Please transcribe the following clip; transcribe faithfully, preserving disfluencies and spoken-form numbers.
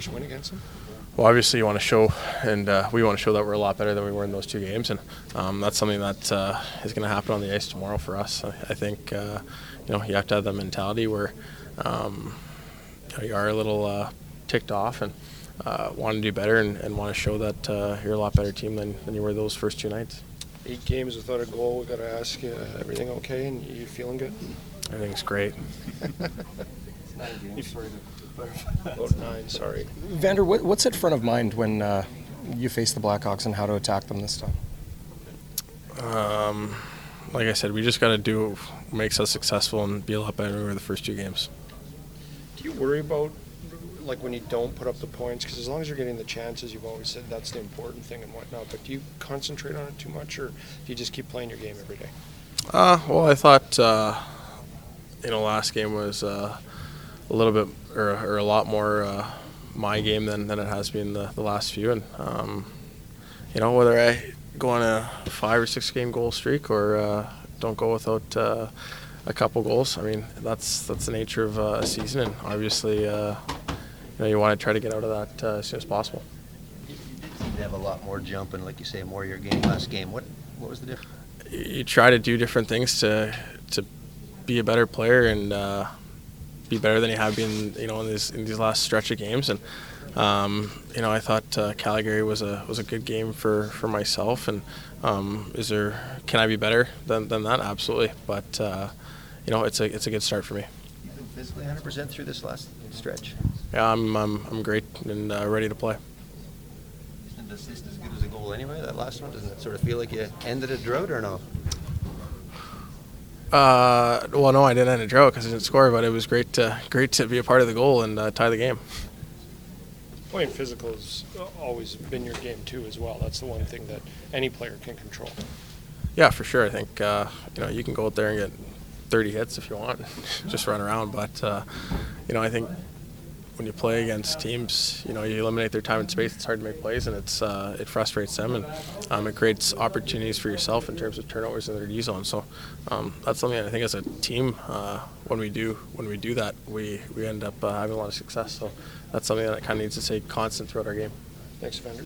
win against them? Well, obviously you want to show, and uh, we want to show that we're a lot better than we were in those two games, and um, that's something that uh, is going to happen on the ice tomorrow for us. I, I think uh, you know you have to have that mentality where um, you, know, you are a little uh, ticked off and uh, want to do better and, and want to show that uh, you're a lot better team than, than you were those first two nights. Eight games without a goal. We got to ask you, uh, everything okay, and you feeling good? Everything's great. Nine games. About nine, sorry. Vander, what, what's at front of mind when uh, you face the Blackhawks and how to attack them this time? Um, like I said, we just got to do what makes us successful and be a lot better than we were the first two games. Do you worry about, like, when you don't put up the points? Because as long as you're getting the chances, you've always said that's the important thing and whatnot. But do you concentrate on it too much, or do you just keep playing your game every day? Uh, well, I thought, uh, you know, last game was uh, a little bit, or, or a lot more uh, my game than, than it has been the, the last few. And, um, you know, whether I go on a five or six game goal streak or uh, don't go without uh, a couple goals, I mean, that's that's the nature of uh, a season. And obviously, uh, you know, you want to try to get out of that uh, as soon as possible. You, you did seem to have a lot more jump and, like you say, more your game last game. What what was the difference? You, you try to do different things to to be a better player and uh, be better than you have been, you know, in these in these last stretch of games. And um, you know, I thought uh, Calgary was a was a good game for, for myself. And um, is there can I be better than, than that? Absolutely. But uh, you know, it's a it's a good start for me. You've been physically one hundred percent through this last stretch. Yeah, I'm I'm, I'm great and uh, ready to play. Isn't an assist as good as a goal anyway? That last one, doesn't it sort of feel like you ended a drought or no? Uh, well, no, I didn't end a drought because I didn't score, but it was great to great to be a part of the goal and uh, tie the game. Playing physical has always been your game too, as well. That's the one thing that any player can control. Yeah, for sure. I think uh, you know you can go out there and get thirty hits if you want, just run around. But uh, you know, I think when you play against teams, you know, you eliminate their time and space. It's hard to make plays, and it's uh, it frustrates them, and um, it creates opportunities for yourself in terms of turnovers in their D zone. So um, that's something I think as a team, uh, when we do when we do that, we we end up uh, having a lot of success. So that's something that kind of needs to stay constant throughout our game. Thanks, Vander.